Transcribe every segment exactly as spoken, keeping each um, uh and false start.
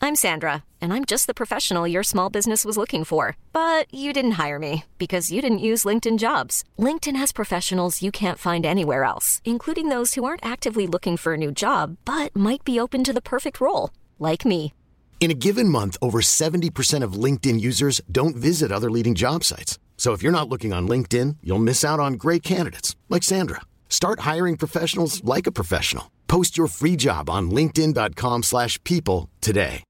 I'm Sandra, and I'm just the professional your small business was looking for. But you didn't hire me because you didn't use LinkedIn Jobs. LinkedIn has professionals you can't find anywhere else, including those who aren't actively looking for a new job, but might be open to the perfect role, like me. In a given month, over seventy percent of LinkedIn users don't visit other leading job sites. So if you're not looking on LinkedIn, you'll miss out on great candidates like Sandra. Start hiring professionals like a professional. Post your free job on linkedin.com slash people today.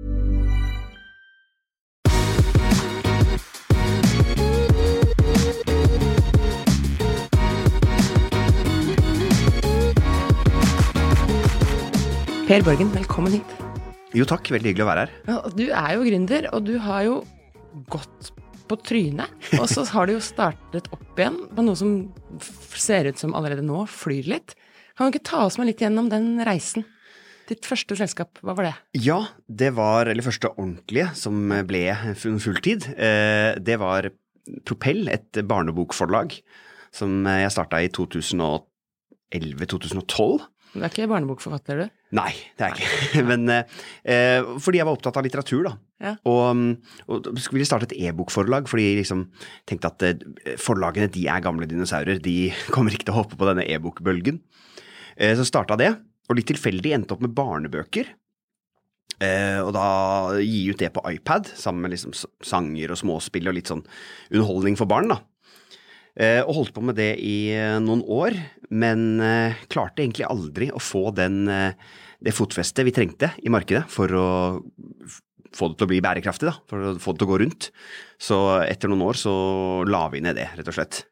Per Borgen, velkommen hit. Jo takk, veldig hyggelig å være her. Ja, du er jo gründer, og du har jo gått på trynet, og så har du jo startet opp igjen på noe som ser ut som allerede nå flyr litt. Kan du ikke ta oss med litt gjennom den reisen? Ditt første selskap, hva var det? Ja, det var, eller første ordentlige som ble fulltid, det var Propell, et barnebokforlag, som jeg startet i to tusen og elleve til to tusen og tolv. Du er ikke barnebokforfatter, du? Nei, det er jeg ikke. Men eh, fordi jeg var opptatt av litteratur da. Ja. Og, og skulle starte et e-bokforlag, fordi jeg liksom tenkte at eh, forlagene, de er gamle dinosaurer, de kommer ikke til å hoppe på denne e-bokbølgen. Eh, så startet det, og litt tilfeldig endte opp med barnebøker. Eh, og da gi ut det på iPad, sammen med liksom sanger og småspill og litt sånn underholdning for barn da. Eh, og holdt på med det i eh, noen år, men eh, klarte egentlig aldri å få den, eh, det fotfestet vi trengte i markedet for å få det til å bli bærekraftig da, for å få det til å gå rundt. Så etter noen år så la vi ned det, rett og slett.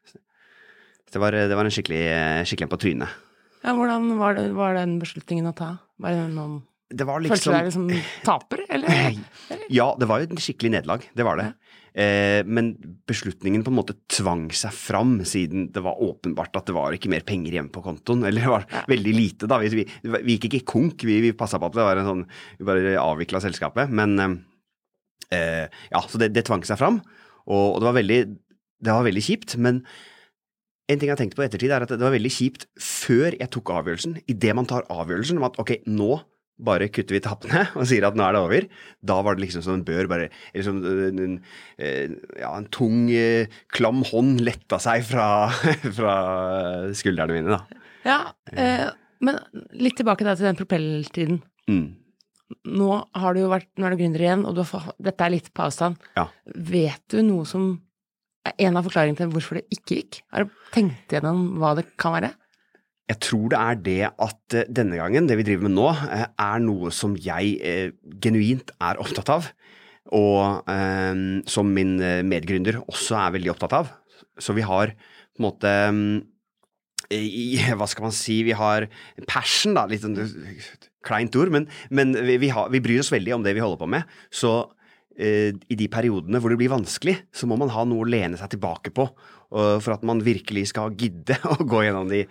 Det var, det var en skikkelig, skikkelig en på trynet. Ja, hvordan var, det, var den beslutningen å ta? Var det noen... Det var liksom... Følte du deg liksom taper, eller? Ja, det var jo en skikkelig nederlag, det var det. Eh, men beslutningen på en måte tvang seg fram, siden det var åpenbart at det var ikke mer penger hjemme på kontoen, eller det var ja. veldig lite da. Vi, vi, vi gikk ikke konk, vi, vi passet på at det var en sånn, vi bare avviklet selskapet, men eh, ja, så det, det tvang seg fram, og, og det var veldig, det var veldig kjipt, men en ting jeg har tenkt på i ettertid er at det var veldig kjipt før jeg tok avgjørelsen, i det man tar avgjørelsen om at ok, nå bare kutter vi tappene og sier at nå er det over. Da var det liksom som en bør bare, eller som en, en, ja, en tung, klam hånd letta seg fra, fra skuldrene mine da. Ja, eh, men litt tilbake da til den propelltiden. Mm. Nå har du jo vært, nå er du gründer igjen, og du har, dette er litt på avstand. Ja. Vet du noe som er en av forklaringene til hvorfor det ikke gikk? Har du tenkt gjennom hva det kan være? Jeg tror det er det at denne gangen, det vi driver med nå, er noe som jeg eh, genuint er opptatt av, og eh, som min medgründer også er veldig opptatt av. Så vi har på en måte, eh, hva skal man si, vi har passion da, litt sånn kleint ord, men, men vi, vi, har, vi bryr oss veldig om det vi holder på med, så eh, i de periodene hvor det blir vanskelig, så må man ha noe å lene seg tilbake på, for at man virkelig skal gidde å gå gjennom de,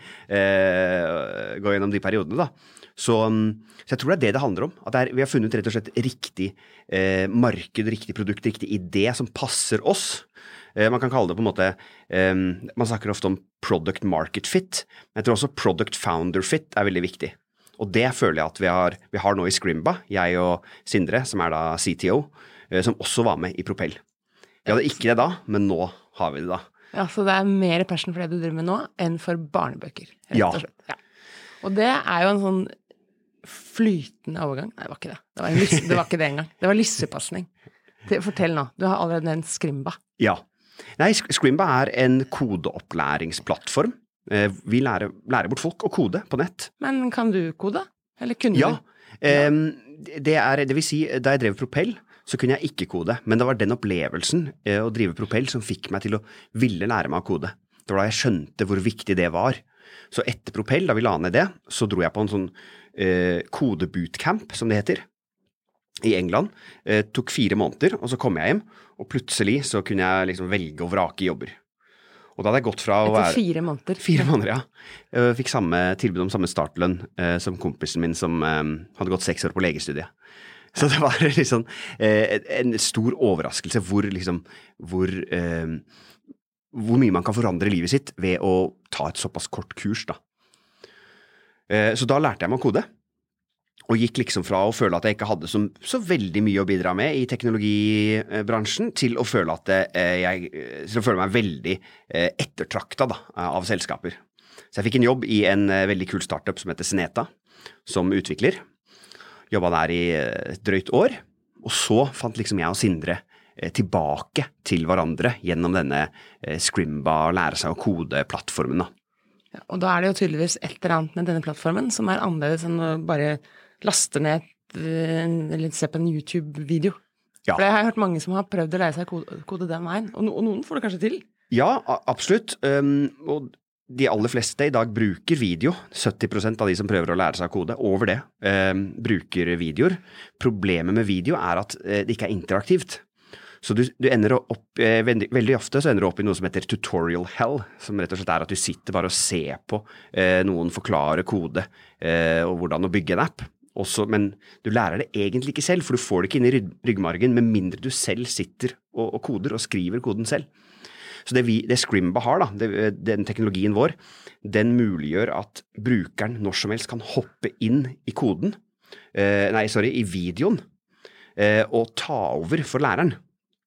eh, gå gjennom de periodene da. Så, så jeg tror det er det det handler om, at det er, vi har funnet rett og slett riktig eh, marked, riktig produkt, riktig idé som passer oss. Eh, man kan kalle det på en måte, eh, man snakker ofte om product market fit, men jeg tror også product founder fit er veldig viktig. Og det føler jeg at vi har, vi har nå i Scrimba, jeg og Sindre, som er da C T O, eh, som også var med i Propell. Vi hadde ikke det da, men nå har vi det da. Ja, så det er mer passion for det du driver med nå enn for barnebøker, rett ja. og slett. Ja. Og det er jo en sånn flytende overgang. Nei, det var ikke det. Det var, en lysse, det var ikke det engang. Det var lyssepassning. Fortell nå, du har allerede nevnt Scrimba. Ja. Nei, Scrimba er en kodeopplæringsplattform. Vi lærer, lærer bort folk å kode på nett. Men kan du kode? Eller kunne ja. du? Ja, det er, det vil si, da jeg drev Propell, så kunne jeg ikke kode, men det var den opplevelsen eh, å drive Propell som fikk meg til å ville lære meg å kode. Det var da jeg skjønte hvor viktig det var. Så etter Propell, da vi la ned det, så dro jeg på en sånn eh, kodebootcamp, som det heter, i England. Eh, tok fire måneder, og så kom jeg hjem, og plutselig så kunne jeg liksom velge og vrake jobber. Og da hadde jeg gått fra å være... Etter fire måneder? Fire måneder, ja. Jeg fikk samme tilbud om samme startlønn eh, som kompisen min som eh, hadde gått seks år på legestudiet. Så det var liksom eh, en stor overraskelse hvor, liksom, hvor, eh, hvor mye man kan forandre livet sitt ved å ta et såpass kort kurs da. Eh, så da lærte jeg meg å kode. og gikk liksom fra å føle at jeg ikke hadde så, så veldig mye å bidra med i teknologibransjen, til å føle at eh, jeg til å føle meg veldig eh, ettertraktet da, av selskaper. Så jeg fikk en jobb i en eh, veldig kul startup som heter Seneta, som utvikler. Jobbet der i et drøyt år, og så fant liksom jeg og Sindre eh, tilbake til hverandre gjennom denne eh, Scrimba lære seg å kode-plattformen da. Ja, og da er det jo tydeligvis et eller annet med denne plattformen som er annerledes enn å bare laste ned eller se på en YouTube-video. Ja. For jeg har hørt mange som har prøvd å lære seg kode, kode den veien, og, no, og noen får det kanskje til. Ja, absolutt. Um, og de aller fleste i dag bruker video. sytti prosent av de som prøver å lære seg kode, over det, um, bruker videoer. Problemet med video er at uh, det ikke er interaktivt. Så du, du ender opp, eh, veldig, veldig ofte så ender du opp i noe som heter tutorial hell, som rett og slett er at du sitter bare og ser på eh, noen forklare kode eh, og hvordan å bygge en app. Også, men du lærer det egentlig ikke selv, for du får det ikke inn i ryggmargen, med mindre du selv sitter og, og koder og skriver koden selv. Så det, vi, det Scrimba har da, det, den teknologien vår, den muliggjør at brukeren når som helst kan hoppe inn i koden, eh, nei, sorry, i videoen, eh, og ta over for læreren.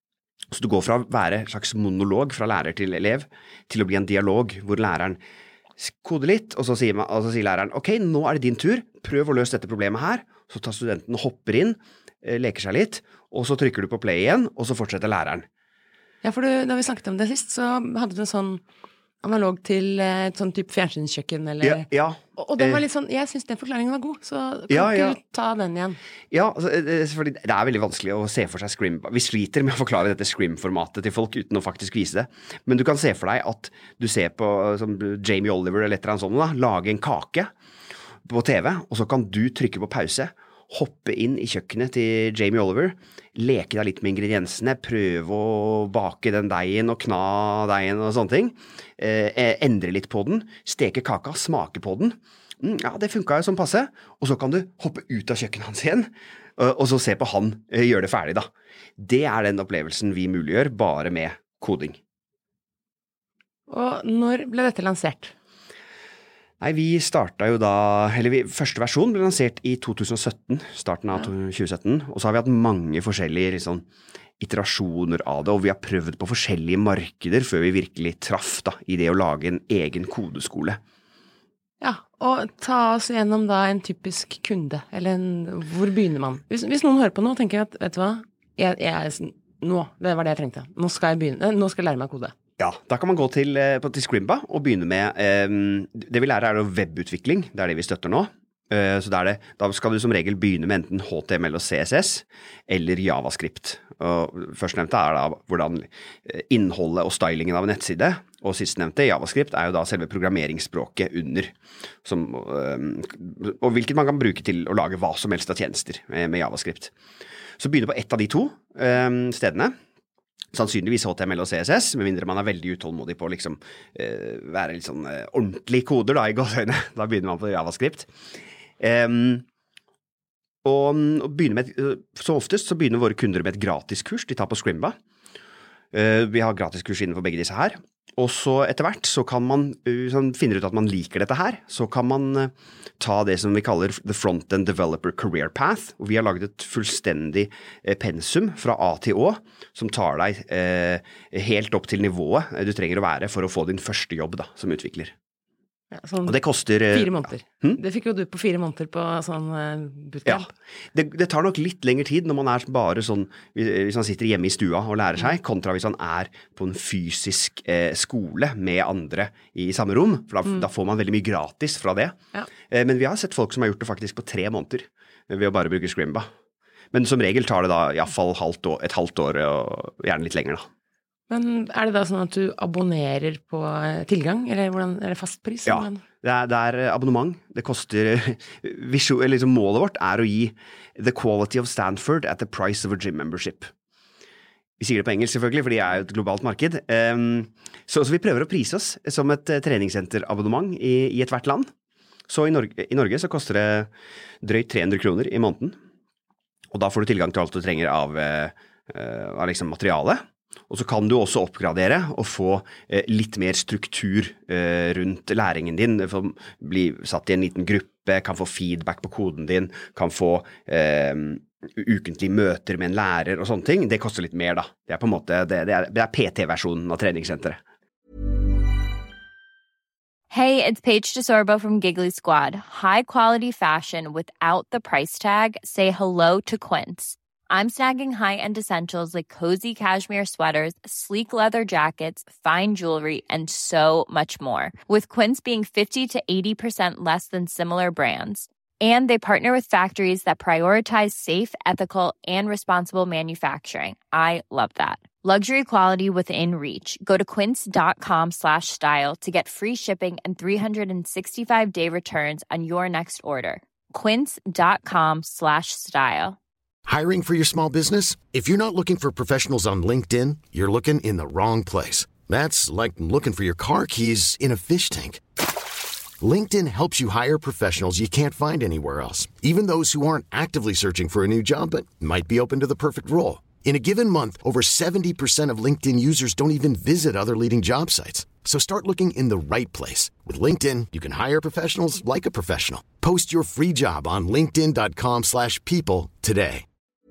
Så du går fra å være en slags monolog fra lærer til elev, til å bli en dialog hvor læreren koder litt, og så sier, man, og så sier læreren, ok, nå er det din tur, prøv å løse dette problemet her. Så tar studenten og hopper inn, leker seg litt, og så trykker du på play igjen, og så fortsetter læreren. Ja, for du, da vi snakket om det sist, så hadde du en sånn analog til et sånn type fjernsynskjøkken, eller... Ja, ja. Og, og den var litt sånn, jeg synes den forklaringen var god, så kan ja, ja. ikke du ta den igjen? Ja, altså, selvfølgelig, det er veldig vanskelig å se for seg Scrim. Vi sliter med å forklare dette Scrim-formatet til folk uten å faktisk vise det. Men du kan se for deg at du ser på som Jamie Oliver eller et eller annet sånt, da, lage en kake på T V, og så kan du trykke på pause, hoppe inn i kjøkkenet til Jamie Oliver, leke deg litt med ingrediensene, prøve å bake den deigen og kna deigen og sånne ting, eh, endre litt på den, steke kaka, smake på den. Mm, ja, det funket jo som passe. Og så kan du hoppe ut av kjøkkenet hans igjen, og så se på han eh, gjøre det ferdig da. Det er den opplevelsen vi muliggjør bare med koding. Og når ble dette lansert? Nei, vi startet jo da, eller vi, første versjon ble lansert i to tusen og sytten, starten av tjue sytten, og så har vi hatt mange forskjellige liksom, iterasjoner av det, og vi har prøvd på forskjellige markeder før vi virkelig traff da, i det å lage en egen kodeskole. Ja, og ta oss gjennom da en typisk kunde, eller en, hvor begynner man? Hvis, hvis noen hører på nå, tenker jeg at, vet du hva, jeg, jeg, nå, det var det jeg trengte, nå skal jeg begynne, nå skal jeg lære meg kode. Ja, da kan man gå til, til Scrimba og begynne med, eh, det vi lærer er webutvikling, det er det vi støtter nå. Eh, så da, er det, da skal du som regel begynne med enten H T M L og C S S eller JavaScript. Og førstnevnte er da hvordan innholdet og stylingen av en nettside, og sistnevnte JavaScript er jo da selve programmeringsspråket under, som, eh, og hvilket man kan bruke til å lage hva som helst av tjenester med, med JavaScript. Så begynne på ett av de to eh, stedene. Sannsynligvis H T M L og C S S, med mindre man er veldig utålmodig på å liksom, eh, være litt sånn eh, ordentlig koder da, i gåsøyne. Da begynner man på JavaScript. Um, og, og begynner med, et, så oftest så begynner våre kunder med et gratiskurs de tar på Scrimba. Uh, vi har gratiskurs innenfor begge disse her. Og så etter hvert så kan man, hvis man finner ut at man liker dette her, så kan man uh, ta det som vi kaller The Front-End Developer Career Path, og vi har laget et fullstendig uh, pensum fra A til Å, som tar deg uh, helt opp til nivået du trenger å være for å få din første jobb da, som utvikler. Ja, sånn og det koster fire måneder. Ja. Hm? Det fikk jo du på fire måneder på sånn bootcamp. Ja, det, det tar nok litt lengre tid når man er bare sånn, hvis man sitter hjemme i stua og lærer seg, kontra hvis man er på en fysisk eh, skole med andre i samme rom, for da, mm. da får man veldig mye gratis fra det. Ja. Eh, men vi har sett folk som har gjort det faktisk på tre måneder ved å bare bruke Scrimba. Men som regel tar det da i hvert fall halvt år, et halvt år og gjerne litt lenger da. Men er det da sånn at du abonnerer på tilgang, eller hvordan, er det fast pris? Ja, det er, det er abonnement. Det koster, visual, liksom målet vårt er å gi the quality of Stanford at the price of a gym membership. Vi sier det på engelsk selvfølgelig, for det er jo et globalt marked. Um, så, så vi prøver å prise oss som et treningssenterabonnement i, i et hvert land. Så i Norge, i Norge så koster det drøyt tre hundre kroner i måneden. Og da får du tilgang til alt du trenger av, uh, av liksom materiale. Og så kan du også oppgradere og få eh, litt mer struktur eh, rundt læringen din, få bli satt i en liten gruppe, kan få feedback på koden din, kan få eh, ukentlige møter med en lærer og sånne ting. Det koster litt mer da. Det er på en måte, det, det er, det er P T-versjonen av treningssenteret. Hey, it's Paige DeSorbo from Giggly Squad. High quality fashion without the price tag. Say hello to Quince. I'm snagging high-end essentials like cozy cashmere sweaters, sleek leather jackets, fine jewelry, and so much more. With Quince being fifty to eighty percent less than similar brands. And they partner with factories that prioritize safe, ethical, and responsible manufacturing. I love that. Luxury quality within reach. Go to quince.com slash style to get free shipping and three sixty-five day returns on your next order. Quince.com slash style. Hiring for your small business? If you're not looking for professionals on LinkedIn, you're looking in the wrong place. That's like looking for your car keys in a fish tank. LinkedIn helps you hire professionals you can't find anywhere else, even those who aren't actively searching for a new job but might be open to the perfect role. In a given month, over seventy percent of LinkedIn users don't even visit other leading job sites. So start looking in the right place. With LinkedIn, you can hire professionals like a professional. Post your free job on linkedin.com slash people today.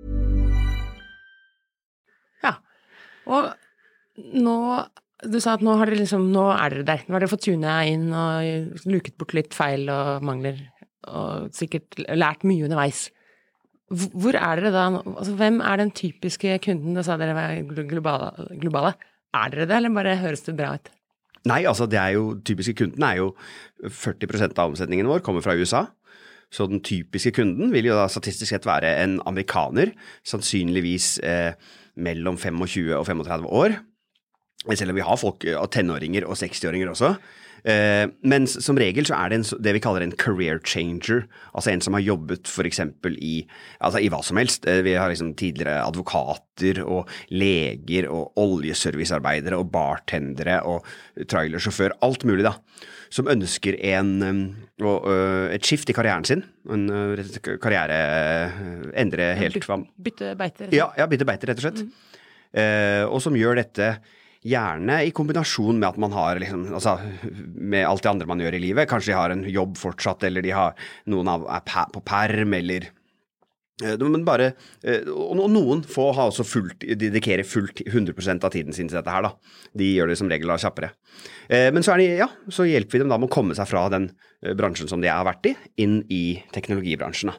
Ja, og nå, du sa at nå, har dere liksom, nå er dere der. Nå har dere fått tunet inn og luket bort litt feil og mangler, og sikkert lært mye underveis. Hvor er dere da? Altså, hvem er den typiske kunden? Da sa dere var globale, globale. Er dere det, eller bare høres det bra ut? Nei, altså det er jo, typiske kunden er jo førti prosent av omsetningen vår kommer fra U S A. Så den typiske kunden vil jo da statistisk sett være en amerikaner, sannsynligvis eh, mellom tjuefem og trettifem år. Selv om vi har folk, tenåringer og sekstiåringer også. Eh, men som regel så er det en, det vi kaller en career changer, altså en som har jobbet for eksempel i, altså i hva som helst. Eh, vi har liksom tidligere advokater og leger og oljeservicearbeidere og bartendere og trailersjåfør, alt mulig da, som ønsker en, um, og, uh, et skift i karrieren sin, en uh, karriere uh, endre helt Bytte, bytte beite. Ja, ja, bytte beite rett og slett. Mm. Eh, og som gjør dette gjerne i kombinasjon med at man har liksom, altså, med alt det andre man gjør i livet. Kanskje de har en jobb fortsatt, eller de har noen av, er på perm, eller men bare, og noen få har også fullt, dedikerer fullt hundre prosent av tiden sin til dette her da. De gjør det som regel da kjappere. Men så er de, ja, så hjelper vi dem da med å komme seg fra den bransjen som de har vært i, inn i teknologibransjen da.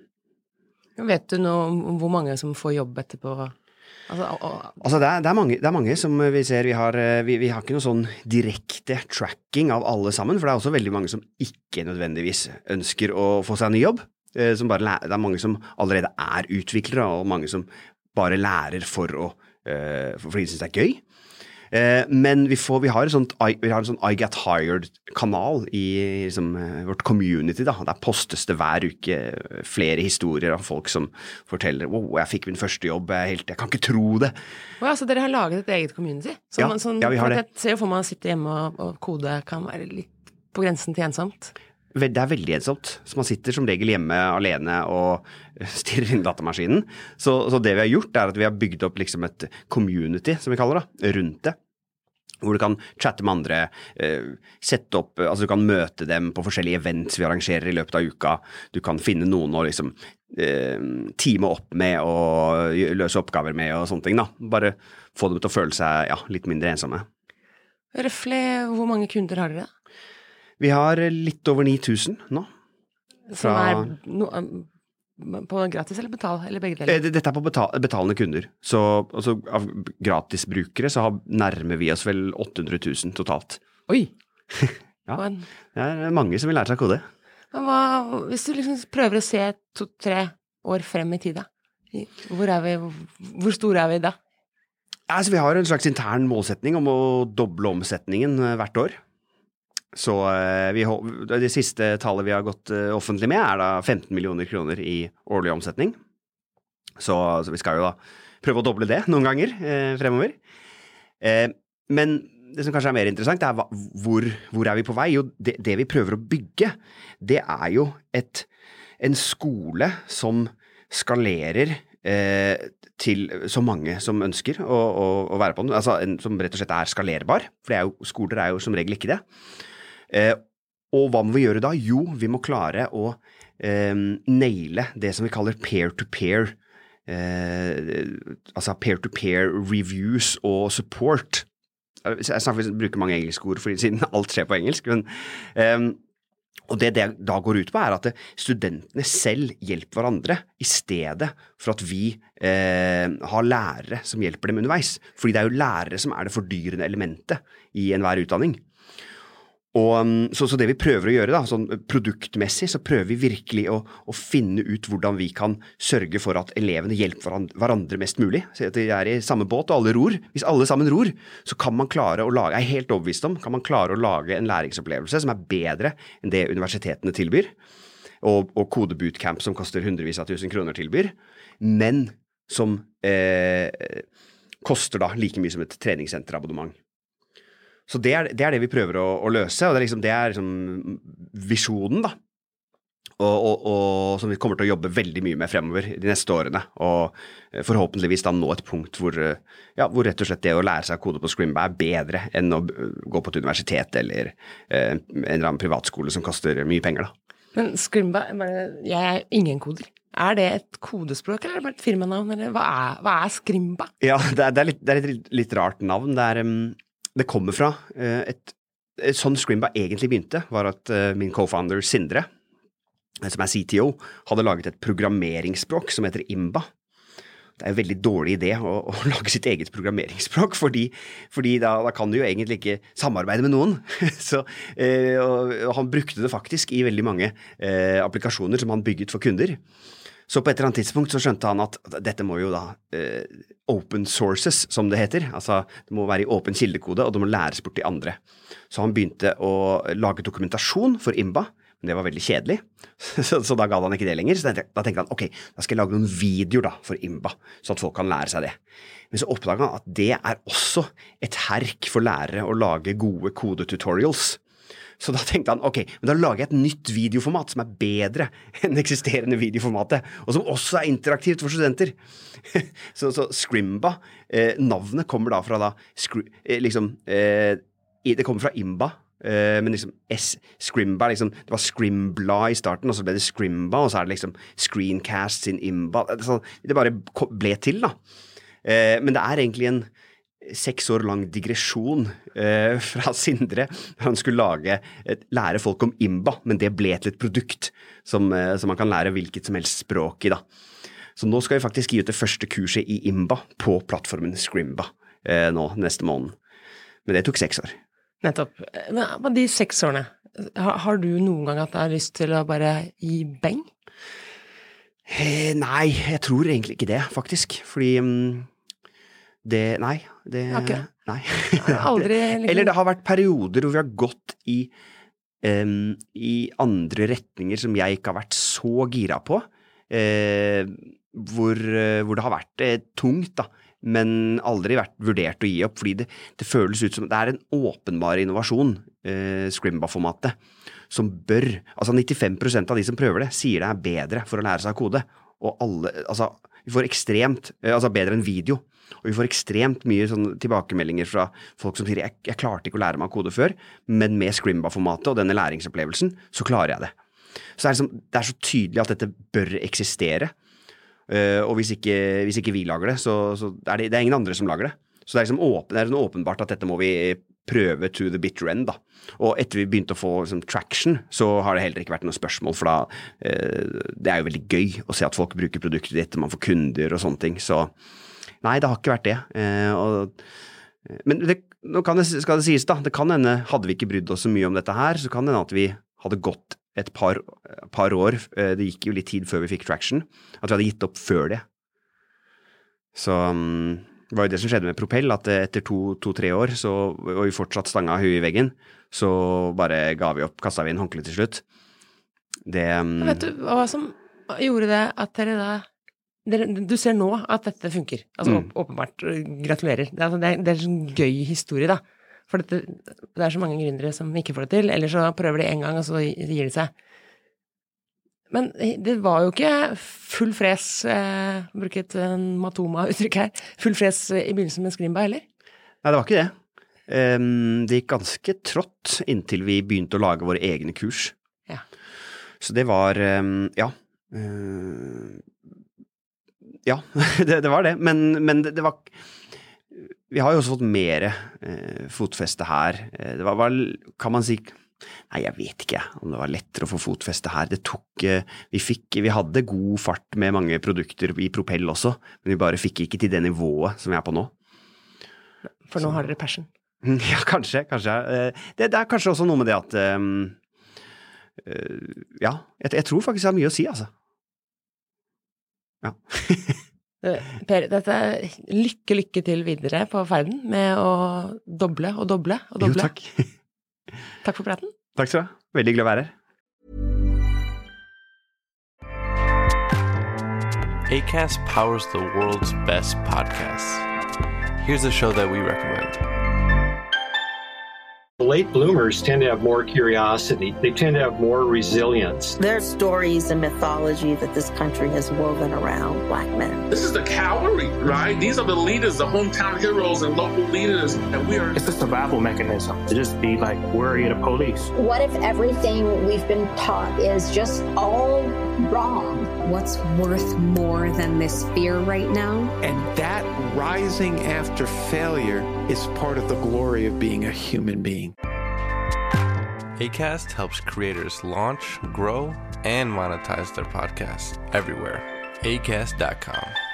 Vet du nå om hvor mange som får jobb etterpå? Altså, altså det, er, det, er mange, det er mange som vi ser, vi har, vi, vi har ikke noe sånn direkte tracking av alle sammen, for det er også veldig mange som ikke nødvendigvis ønsker å få seg en ny jobb. Som bare lærer, det er mange som allerede er utviklere, og mange som bare lærer for å, uh, fordi de synes det er gøy. Uh, men vi, får, vi, har sånt, vi har en sånn I Get Hired-kanal i liksom, uh, vårt community. Da. Der postes det hver uke flere historier av folk som forteller «Wow, jeg fikk min første jobb, jeg, helt, jeg kan ikke tro det». Oh, altså, dere har laget et eget community? Sånn, ja, sånn, ja, vi har det. Jeg ser jo for meg å sitte hjemme og, og kode kan være litt på grensen til ensomt. Det er veldig ensomt, så man sitter som regel hjemme alene og stirrer inn datamaskinen. Så, så det vi har gjort er at vi har bygd opp liksom et community, som vi kaller det, rundt det. Hvor du kan chatte med andre, eh, sette opp, altså du kan møte dem på forskjellige events vi arrangerer i løpet av uka. Du kan finne noen å liksom eh, time opp med og løse oppgaver med og sånne ting da. Bare få dem til å føle seg ja, litt mindre ensomme. Røffelig, hvor mange kunder har dere? Vi har litt over ni tusen nå. Fra... Som er no, på gratis eller betal, eller begge deler? Dette er på betal, betalende kunder. Så altså, av gratisbrukere så har, nærmer vi oss vel åtte hundre tusen totalt. Oi! Ja, det er mange som vil lære seg kode. Hva, hvis du liksom prøver å se to-tre år frem i tida, hvor, er vi, hvor store er vi da? Altså, vi har en slags intern målsetning om å doble omsetningen hvert år. Så vi, det siste tallet vi har gått offentlig med er da femten millioner kroner i årlig omsetning. Så, så vi skal jo da prøve å doble det noen ganger eh, fremover. Eh, men det som kanskje er mer interessant er hva, hvor, hvor er vi på vei? Jo, det, det vi prøver å bygge, det er jo et, en skole som skalerer eh, til så mange som ønsker å, å, å være på den, altså en, som rett og slett er skalerbar, for det er jo, skoler er jo som regel ikke det. Eh, og hva må vi gjøre da? Jo, vi må klare å eh, naile det som vi kaller peer-to-peer, eh, altså peer-to-peer reviews og support. Jeg snakker, vi bruker mange engelske ord, fordi siden alt skjer på engelsk, men eh, og det det da går ut på er at studentene selv hjelper hverandre i stedet for at vi eh, har lærere som hjelper dem underveis. Fordi det er jo lærere som er det fordyrende elementet i enhver utdanning. Og så, så det vi prøver å gjøre da, sånn produktmessig, så prøver vi virkelig å, å finne ut hvordan vi kan sørge for at elevene hjelper hverandre mest mulig. Så at de er i samme båt og alle ror. Hvis alle sammen ror, så kan man klare å lage, jeg er helt overbevist om, kan man klare å lage en læringsopplevelse som er bedre enn det universitetene tilbyr, og, og kodebootcamp som koster hundrevis av tusen kroner tilbyr, men som eh, koster da like mye som et treningssenterabonnement. Så det er, det er det vi prøver å, å løse, og det er liksom, det er liksom visjonen da, og, og, og som vi kommer til å jobbe veldig mye med fremover de neste årene, og forhåpentligvis da nå et punkt hvor, ja, hvor rett og slett det å lære seg kode på Scrimba er bedre enn å gå på et universitet eller eh, en eller annen privatskole som koster mye penger da. Men Scrimba, jeg er ingen koder. Er det et kodespråk, eller er det bare et firmanavn, eller hva er, hva er Scrimba? Ja, det er, det er, litt, det er et litt, litt rart navn, det er... Um, Det kommer fra uh, et, et sånn Scrimba egentlig begynte, var at uh, min co-founder Sindre, som er C T O, hadde laget et programmeringsspråk som heter Imba. Det er en veldig dårlig idé å, å lage sitt eget programmeringsspråk, fordi, fordi da, da kan du jo egentlig ikke samarbeide med noen. Så, uh, og, og han brukte det faktisk i veldig mange uh, applikasjoner som han bygget for kunder. Så på et eller annet tidspunkt så skjønte han at dette må jo da eh, open sources, som det heter. Altså det må være i åpen kildekode, og det må læres bort til andre. Så han begynte å lage dokumentasjon for Imba, men det var veldig kjedelig. Så, så da ga han ikke det lenger. Så da tenkte han, ok, da skal jeg lage noen videoer da for Imba, så at folk kan lære seg det. Men så oppdaget han at det er også et herk for lærere å lage gode kodetutorials. Så da tenkte han, ok, men da lager jeg et nytt videoformat som er bedre enn eksisterende videoformatet, og som også er interaktivt for studenter. så, så Scrimba, eh, navnet kommer da fra da, skri, eh, liksom, eh, det kommer fra Imba, eh, men liksom S, Scrimba, liksom, det var Scrimbla i starten, og så ble det Scrimba, og så er det liksom Screencasts in Imba, så det bare ble til da. Eh, men det er egentlig en seks år lang digresjon eh, fra Sindre. Han skulle lage, et, lære folk om Imba, men det ble til et produkt som, eh, som man kan lære hvilket som helst språk i da. Så nå skal vi faktisk gi ut det første kurset i Imba på plattformen Scrimba eh, nå, neste måned. Men det tok seks år. Nettopp. Men på de seks årene, har, har du noen gang at du har lyst til å bare gi beng? Eh, nei, jeg tror egentlig ikke det, faktisk. Fordi... Um, Det, nei, det, okay. nei. Aldri, liksom. Eller det har vært perioder hvor vi har gått i, um, i andre retninger som jeg ikke har vært så gira på, uh, hvor, uh, hvor det har vært uh, tungt da, men aldri vært vurdert å gi opp, fordi det, det føles ut som, det er en åpenbar innovasjon, uh, Scrimba-formatet, som bør, altså nittifem prosent av de som prøver det, sier det er bedre for å lære seg kode, og alle, altså, vi får ekstremt, uh, altså bedre enn video, og vi får ekstremt mye sånne tilbakemeldinger fra folk som sier, jeg, jeg klarte ikke å lære meg kode før, men med Scrimba-formatet og denne læringsopplevelsen, så klarer jeg det. Så det er, liksom, det er så tydelig at dette bør eksistere, uh, og hvis ikke, hvis ikke vi lager det, så, så er det, det er ingen andre som lager det. Så det er, liksom åpen, det er sånn åpenbart at dette må vi prøve to the bitter end da. Og etter vi begynte å få liksom, traction, så har det heller ikke vært noe spørsmål, for da, uh, det er jo veldig gøy å se at folk bruker produktet ditt, man får kunder og sånne ting, så nei, det har ikke vært det. Eh, og, men det, nå kan det, skal det sies da, det kan hende, hadde vi ikke brydd oss så mye om dette her, så kan det hende at vi hadde gått et par, par år, eh, det gikk jo litt tid før vi fikk traction, at vi hadde gitt opp før det. Så um, det var jo det som skjedde med Propel, at etter to-tre år, så var vi fortsatt stanga huet i veggen, så bare ga vi opp, kastet vi en håndkle til slutt. Det, um, vet du hva som gjorde det at dere da du ser nå at dette funker, altså mm. åpenbart, gratulerer. Det er, det, er, det er en sånn gøy historie da, for dette, det er så mange gründere som ikke får det til, eller så prøver de en gang, og så gir de seg. Men det var jo ikke full fres, eh, bruker et matoma-uttrykk her, full fres i begynnelsen med Skrimba, heller? Nei, det var ikke det. Um, det gikk ganske trått inntil vi begynte å lage våre egne kurs. Ja. Så det var, um, ja, uh, ja, det, det var det. Men, men det, det var, vi har jo også fått mer uh, fotfeste her. Det var, var, kan man si... Nei, jeg vet ikke om det var lettere å få fotfeste her. Det tok, vi fikk, vi hadde god fart med mange produkter i Propell også, men vi bare fikk ikke til det nivået som vi er på nå. For nå har dere passion. Ja, kanskje, kanskje. Det, det er kanskje også noe med det at, um, uh, ja, jeg, jeg tror faktisk jeg har mye å si, altså. Ja. Per, dette lykke, lykke til videre på ferden med å doble og doble og doble. Jo, takk. Takk for praten. Takk skal du ha. Veldig glad å være her. Acast powers the world's best podcasts. Here's a show that we recommend. Late bloomers tend to have more curiosity. They tend to have more resilience. There's stories and mythology that this country has woven around Black men. This is the cavalry, right? These are the leaders, the hometown heroes and local leaders. And we are... It's a survival mechanism to just be like worried of police. What if everything we've been taught is just all wrong? What's worth more than this fear right now? And that rising after failure is part of the glory of being a human being. Acast helps creators launch, grow, and monetize their podcasts everywhere. acast dot com.